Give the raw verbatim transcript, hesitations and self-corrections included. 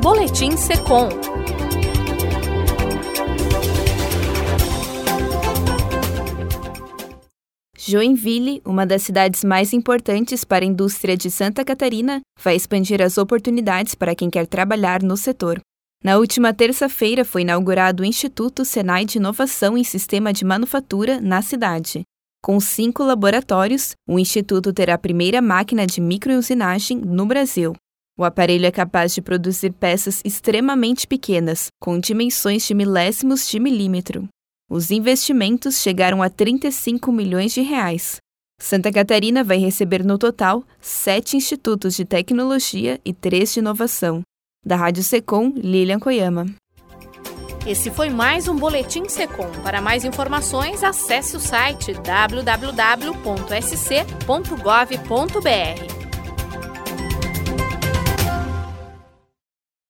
Boletim Secom. Joinville, uma das cidades mais importantes para a indústria de Santa Catarina, vai expandir as oportunidades para quem quer trabalhar no setor. Na última terça-feira foi inaugurado o Instituto Senai de Inovação em Sistema de Manufatura na cidade. Com cinco laboratórios, o Instituto terá a primeira máquina de microusinagem no Brasil. O aparelho é capaz de produzir peças extremamente pequenas, com dimensões de milésimos de milímetro. Os investimentos chegaram a trinta e cinco milhões de reais. Santa Catarina vai receber no total sete institutos de tecnologia e três de inovação. Da Rádio Secom, Lilian Koyama. Esse foi mais um Boletim Secom. Para mais informações, acesse o site w w w ponto s c ponto gov ponto b r.